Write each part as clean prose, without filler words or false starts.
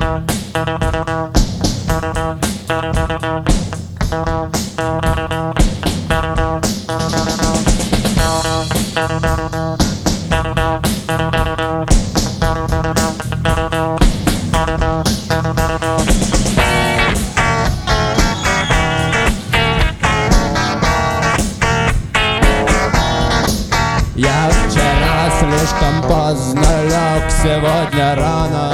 Я вчера слишком поздно лег, сегодня рано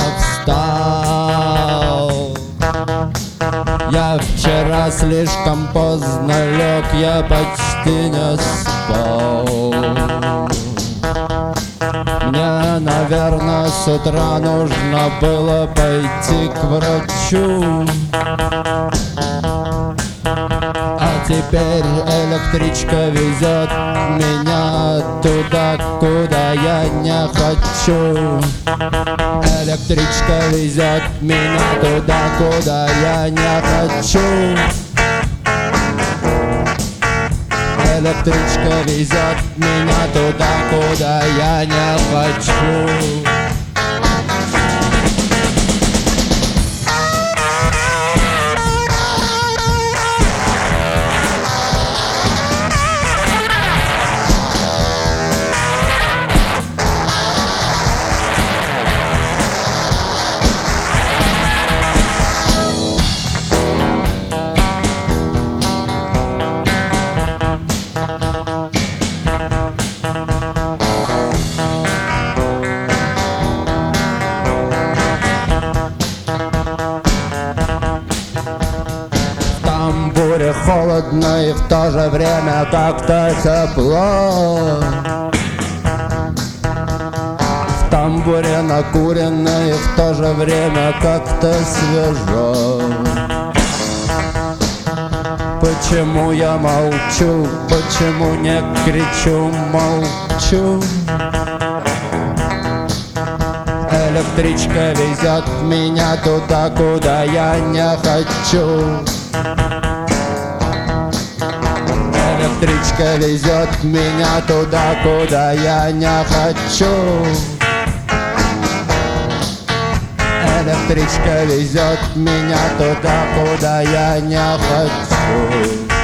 встал. Я вчера слишком поздно лег, я почти не спал. Мне, наверное, с утра нужно было пойти к врачу. А теперь электричка везет меня туда, куда я не хочу. Электричка везет меня туда, куда я не хочу. Электричка везет меня туда, куда я не хочу. Буре холодно и в то же время как-то тепло. В тамбуре накурено и в то же время как-то свежо. Почему я молчу, почему не кричу, молчу? Электричка везет меня туда, куда я не хочу. Электричка везет меня туда, куда я не хочу. Электричка везет меня туда, куда я не хочу.